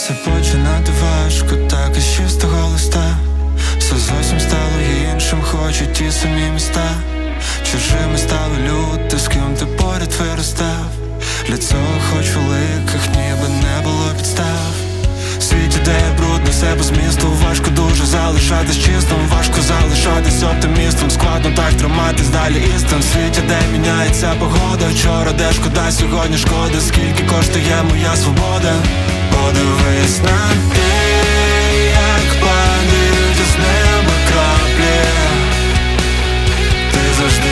Все починати важко, так із чистого листа. Все зовсім стало іншим, хочуть ті самі міста. Чужими стали люди, з ким ти поряд виростав. Для цього хоч великих ніби не було підстав. В світі, де є брудно, все без змісту. Важко дуже залишатись чистим, важко залишатись оптимістом. Складно так триматись далі істин. В світі, де міняється погода. Вчора де шкода, сьогодні шкода. Скільки коштує моя свобода? Подивись на те, як падають із неба краплі. Ти завжди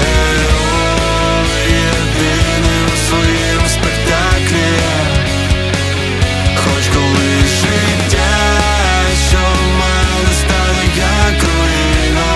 єдиний у своєму спектаклі. Хоч колись життя, що мало, стало як руїна.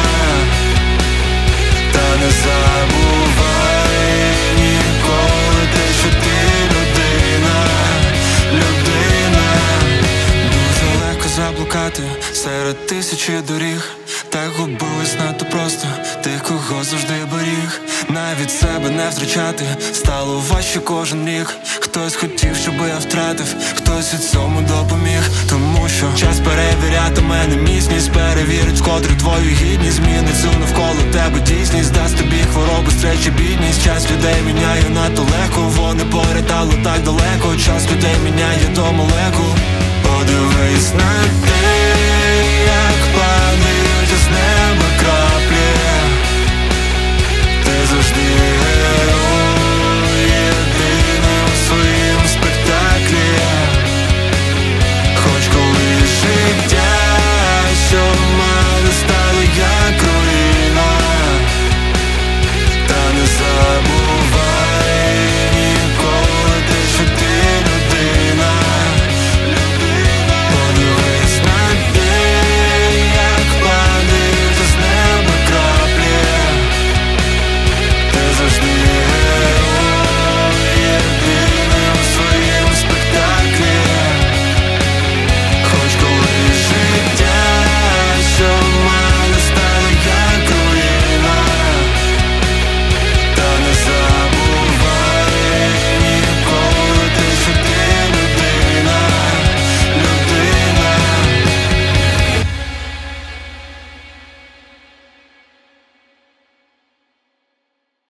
Та не забувай ніколи те, що ти людина. Людина. Дуже легко заблукати серед тисячі доріг. Так губилась надто просто тих, кого завжди беріг. Навіть себе не втрачати стало важче кожен рік. Хтось хотів, щоб я втратив, хтось у цьому допоміг. Тому що час перевіряти мене міцність. Перевірить вкотре твою гідність. Змінить цю навколо тебе дійсність. Дасть тобі хворобу, стречі, бідність. Час людей міняє надто легко. Вони поряд, але так далеко. Час людей міняє до молекул. Подивись на те,